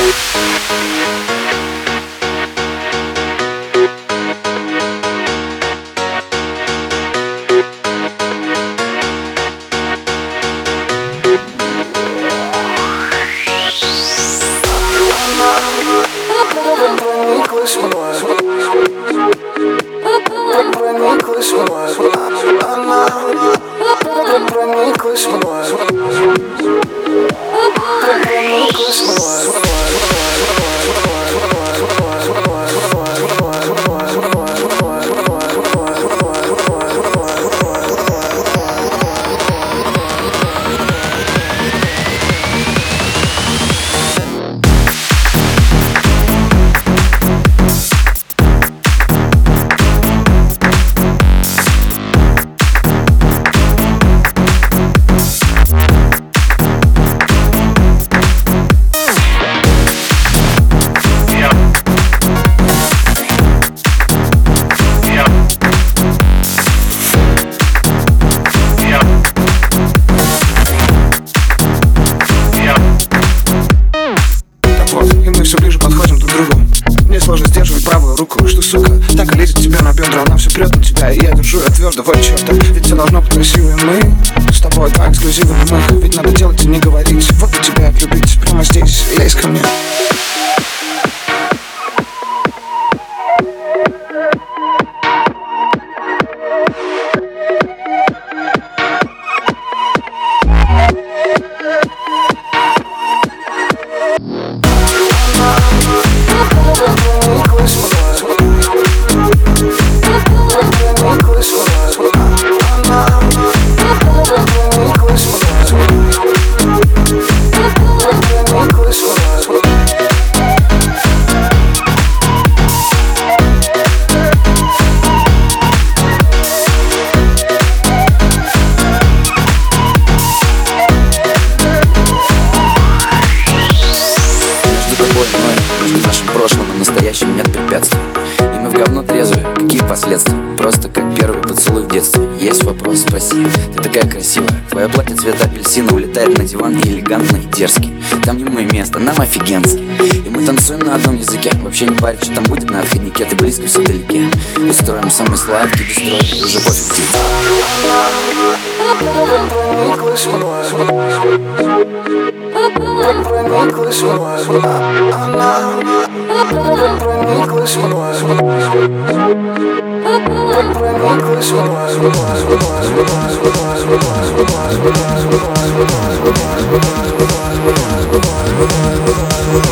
Сложно сдерживать правую руку, что, сука, так и лезет тебе на бедра. Она все прет на тебя, и я держу, я твердо, вот черта. Ведь все должно быть красиво, и мы с тобой по эксклюзиву мы. Ведь надо делать и не говорить, вот бы тебя отлюбить. Прямо здесь, лезь ко мне. Между нашим прошлым и настоящим нет препятствий. И мы в говно трезвые, какие последствия? Просто как первый поцелуй в детстве. Есть вопрос, спроси, ты такая красивая. Твое платье цвета апельсина улетает на диван и элегантно, и дерзкий. Там не мы место, нам офигенски. И мы танцуем на одном языке. Вообще не парить, что там будет на отходнике. Ты близко, все вдалеке. Устроим самый сладкий бестрой. И уже пофиг тебе. Прониклась мною, она прониклась мною.